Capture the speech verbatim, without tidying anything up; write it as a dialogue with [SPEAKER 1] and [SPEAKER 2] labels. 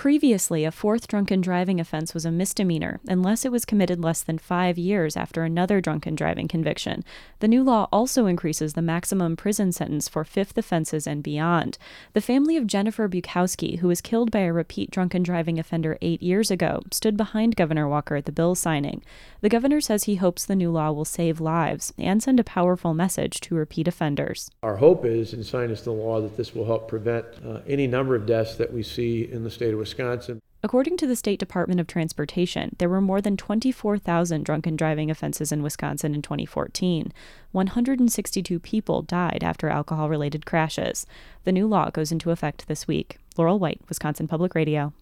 [SPEAKER 1] Previously, a fourth drunken driving offense was a misdemeanor unless it was committed less than five years after another drunken driving conviction. The new law also increases the maximum prison sentence for fifth offenses and beyond. The family of Jennifer Bukowski, who was killed by a repeat drunken driving offender eight years ago, stood behind Governor Walker at the bill signing. The governor says he hopes the new law will save lives and send a powerful message to repeat offenders.
[SPEAKER 2] Our hope is, in signing the law, that this will help prevent uh, any number of deaths that we see in the state of Wisconsin.
[SPEAKER 1] According to the State Department of Transportation, there were more than twenty-four thousand drunken driving offenses in Wisconsin in twenty fourteen. one hundred sixty-two people died after alcohol-related crashes. The new law goes into effect this week. Laurel White, Wisconsin Public Radio.